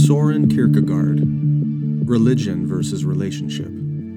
Soren Kierkegaard, Religion versus Relationship.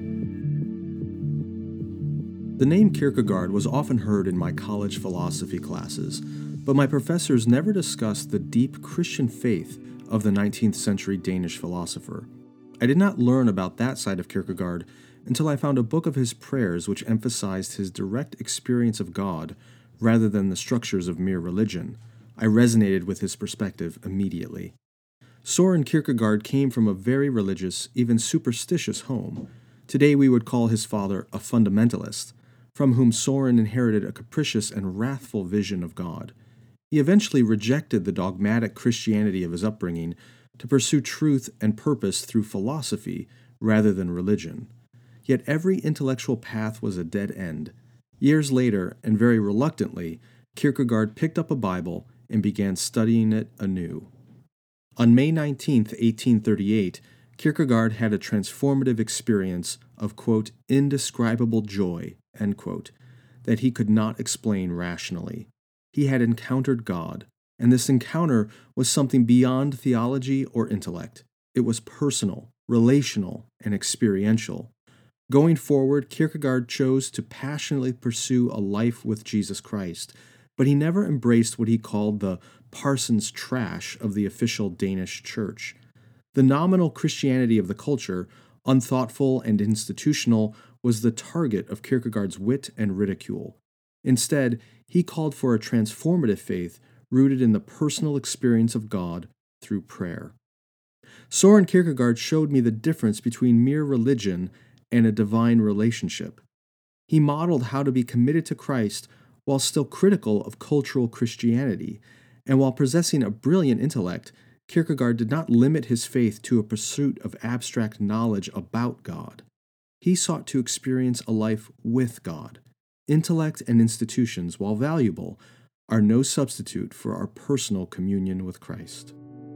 The name Kierkegaard was often heard in my college philosophy classes, but my professors never discussed the deep Christian faith of the 19th century Danish philosopher. I did not learn about that side of Kierkegaard until I found a book of his prayers which emphasized his direct experience of God rather than the structures of mere religion. I resonated with his perspective immediately. Soren Kierkegaard came from a very religious, even superstitious home. Today we would call his father a fundamentalist, from whom Soren inherited a capricious and wrathful vision of God. He eventually rejected the dogmatic Christianity of his upbringing to pursue truth and purpose through philosophy rather than religion. Yet every intellectual path was a dead end. Years later, and very reluctantly, Kierkegaard picked up a Bible and began studying it anew. On May 19, 1838, Kierkegaard had a transformative experience of, quote, indescribable joy, end quote, that he could not explain rationally. He had encountered God, and this encounter was something beyond theology or intellect. It was personal, relational, and experiential. Going forward, Kierkegaard chose to passionately pursue a life with Jesus Christ, but he never embraced what he called the parson's trash of the official Danish church. The nominal Christianity of the culture, unthoughtful and institutional, was the target of Kierkegaard's wit and ridicule. Instead, he called for a transformative faith rooted in the personal experience of God through prayer. Soren Kierkegaard showed me the difference between mere religion and a divine relationship. He modeled how to be committed to Christ while still critical of cultural Christianity, and while possessing a brilliant intellect, Kierkegaard did not limit his faith to a pursuit of abstract knowledge about God. He sought to experience a life with God. Intellect and institutions, while valuable, are no substitute for our personal communion with Christ.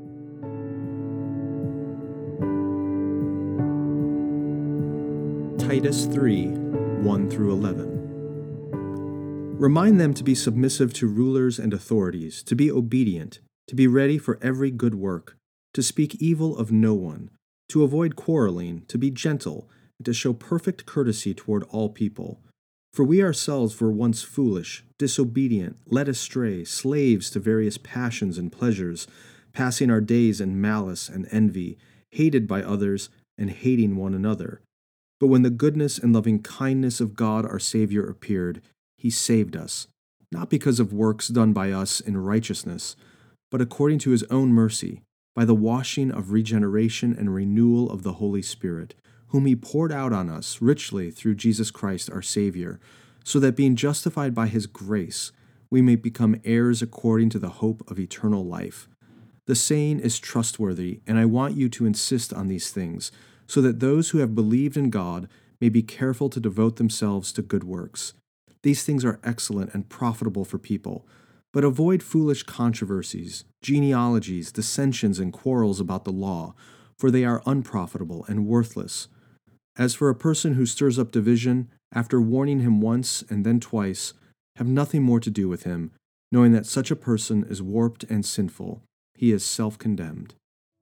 Titus 3, 1-11. Remind them to be submissive to rulers and authorities, to be obedient, to be ready for every good work, to speak evil of no one, to avoid quarreling, to be gentle, and to show perfect courtesy toward all people. For we ourselves were once foolish, disobedient, led astray, slaves to various passions and pleasures, passing our days in malice and envy, hated by others, and hating one another. But when the goodness and loving kindness of God our Savior appeared, He saved us, not because of works done by us in righteousness, but according to His own mercy, by the washing of regeneration and renewal of the Holy Spirit, whom He poured out on us richly through Jesus Christ our Savior, so that being justified by His grace, we may become heirs according to the hope of eternal life. The saying is trustworthy, and I want you to insist on these things, so that those who have believed in God may be careful to devote themselves to good works. These things are excellent and profitable for people, but avoid foolish controversies, genealogies, dissensions, and quarrels about the law, for they are unprofitable and worthless. As for a person who stirs up division, after warning him once and then twice, have nothing more to do with him, knowing that such a person is warped and sinful. He is self-condemned.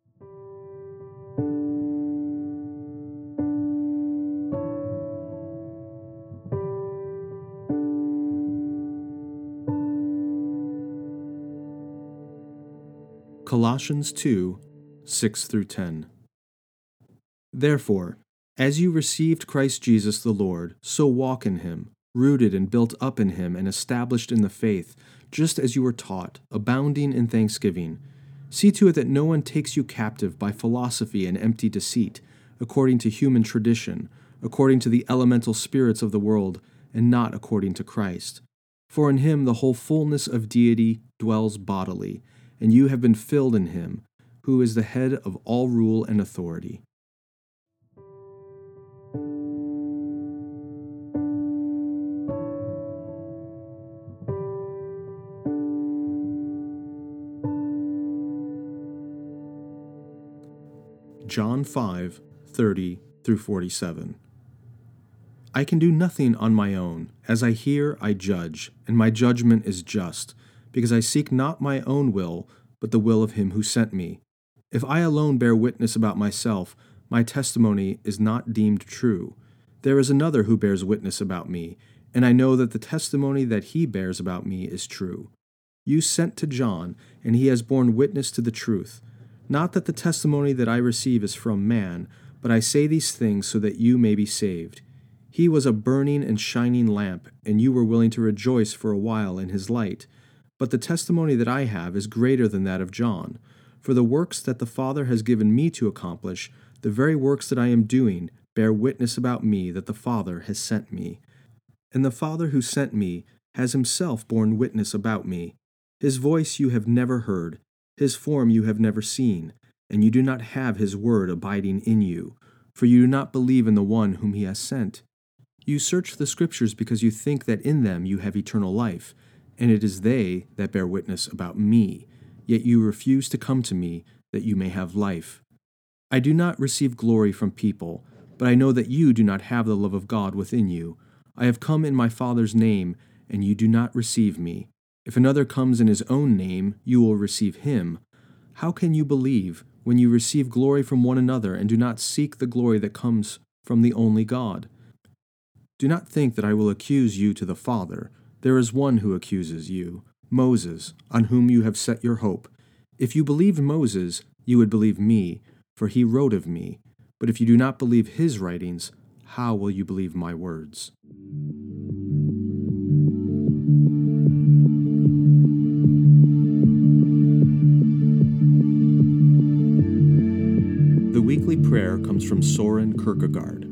Colossians 2, 6-10. Therefore, as you received Christ Jesus the Lord, so walk in Him, rooted and built up in Him and established in the faith, just as you were taught, abounding in thanksgiving. See to it that no one takes you captive by philosophy and empty deceit, according to human tradition, according to the elemental spirits of the world, and not according to Christ. For in Him the whole fullness of deity dwells bodily, and you have been filled in Him, who is the head of all rule and authority. John 5, 30-47. I can do nothing on my own. As I hear, I judge, and my judgment is just, because I seek not my own will, but the will of Him who sent me. If I alone bear witness about myself, my testimony is not deemed true. There is another who bears witness about me, and I know that the testimony that he bears about me is true. You sent to John, and he has borne witness to the truth. Not that the testimony that I receive is from man, but I say these things so that you may be saved. He was a burning and shining lamp, and you were willing to rejoice for a while in his light. But the testimony that I have is greater than that of John. For the works that the Father has given me to accomplish, the very works that I am doing, bear witness about me that the Father has sent me. And the Father who sent me has himself borne witness about me. His voice you have never heard, his form you have never seen, and you do not have his word abiding in you, for you do not believe in the one whom he has sent. You search the Scriptures because you think that in them you have eternal life, and it is they that bear witness about me, yet you refuse to come to me that you may have life. I do not receive glory from people, but I know that you do not have the love of God within you. I have come in my Father's name, and you do not receive me. If another comes in his own name, you will receive him. How can you believe when you receive glory from one another and do not seek the glory that comes from the only God? Do not think that I will accuse you to the Father. There is one who accuses you, Moses, on whom you have set your hope. If you believed Moses, you would believe me, for he wrote of me. But if you do not believe his writings, how will you believe my words? The weekly prayer comes from Soren Kierkegaard.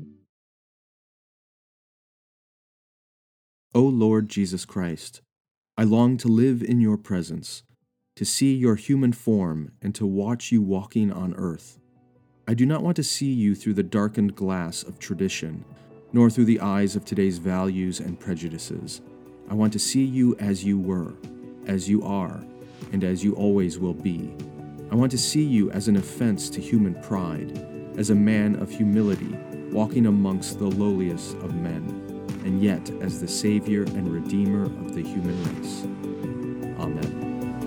O Lord Jesus Christ, I long to live in your presence, to see your human form and to watch you walking on earth. I do not want to see you through the darkened glass of tradition, nor through the eyes of today's values and prejudices. I want to see you as you were, as you are, and as you always will be. I want to see you as an offense to human pride, as a man of humility, walking amongst the lowliest of men, and yet as the Savior and Redeemer of the human race. Amen.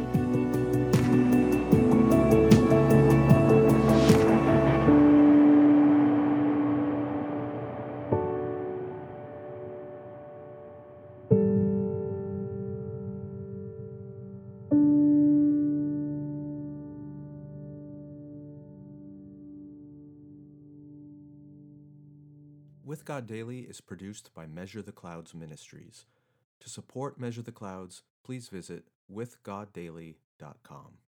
With God Daily is produced by Measure the Clouds Ministries. To support Measure the Clouds, please visit withgoddaily.com.